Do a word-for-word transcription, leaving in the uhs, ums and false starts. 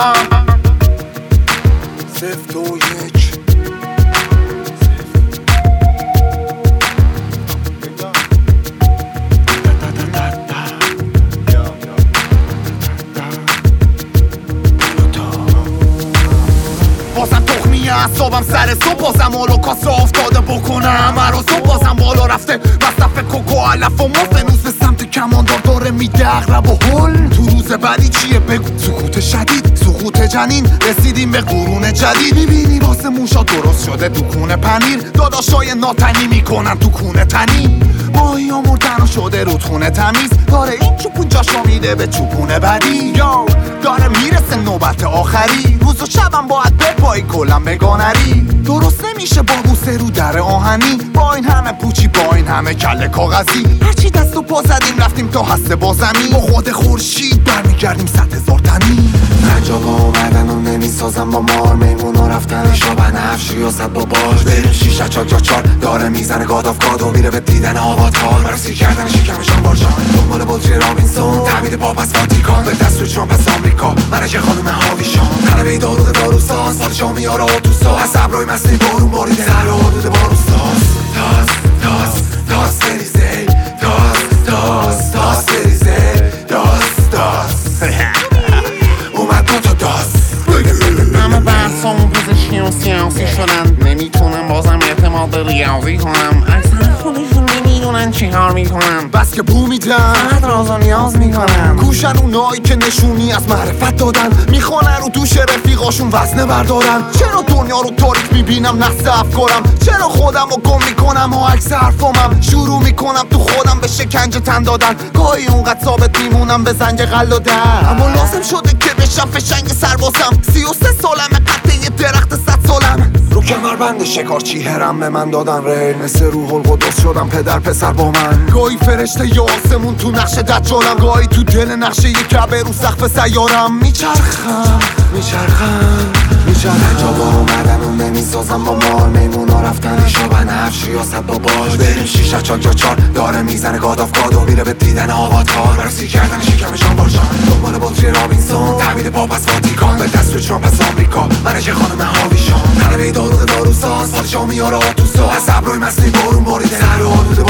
سفت و یک بازم تخمی اعصابم سر صبح بازم آلو کاسه افتاده بکنم مراسم بازم بالا رفته مصرف کوکو علف و مفنوز به سمت کماندار داره میده اغرب و هل تو روز بعدی چیه بگو سکوت شدید سقوط جنین رسیدیم به قرون جدید میبینی واسه موشا درست شده دکونه پنیر داداشای ناتنی میکنن تو کونه تنی ماهی ها مردن و شده رودخونه تمیز داره این چوپون جاشو میده به چوپونه بعدی یا داره میرسه نوبت آخری روز و شبم باید بپایی کلم بگانری درست نمیشه با بوسه رو در آهنی با این همه پوچی با این همه کله کاغذی هرچی دست و پا زدیم رفتیم تا هسته با زمین با خود خورشید برمیگردیم صد هزار تنی رنجابا اومدن و نمیسازم با مار میمونا رفتن شابن هفت ریاست با باش بریم شیشه چاک جا چار داره میزنه گاد آف گاد و میره به دیدن آواتار برسی کردن شکمشان بارشان دنبال بطری رابینسون تعبید پاپ از واتیکان به دست روی ترامپ از آمریکا منش خانوم هاویشان طلبه داروغ داروساز پادشاه میاره آتوسا از ابروی مستی بارون باریده سر حدود باروساز تاس تاس تاس بریزه تاس تاس تاس بریزه تاس تاس اومد دو تا داس همه بحثامون پزشکی و سیاسی شدن نمیتونم بازم اعتماد به ریاضی کنم اکثر خودشون نمیدونن چی کار میکنن بس که بو میدن فقط راز و نیاز میکنن کوشن اونایی که نشونی از معرفت دادن میخوانن رو دوش رفیقاشون وزنه بردارن چرا دنیا رو تاریک میبینم نقص افکارم چرا خودم رو گم میکنم و عکس حرفامم شروع میکنم تو خودم به شکنجه تن دادن گاهی اونقدر ثابت میمونم به زنگ قلادن اما لازم شده که بشم فشنگ سربازم سی و سه سالمه قطعه یه درخت صد سالم رو کمربند شکارچی هرم به من دادن ریل مثل روح القدس شدم پدر پسر با من گاهی فرشته یا آسمون تو نقش دجالم گاهی تو دل نقشه یه کعبه رو سقف سیارم میچرخم میچرخم میچرخم جابا اومدن و نمیسازم با مار میمونا رفتن شابن هفت ریاست با باش بریم شیشه چاک جا چار داره میزنه گاد آف گاد و میره به دیدن آواتار برسی کردن شکمشان بارشان دنبال بطری رابینسون تعبید پاپ از واتیکان به دست روی ترامپ از آمریکا منش خانوم هاویشان طلبه داروغ داروساز پادشاه میاره آتوسا از ابروی مستی بارون باریده سر حدود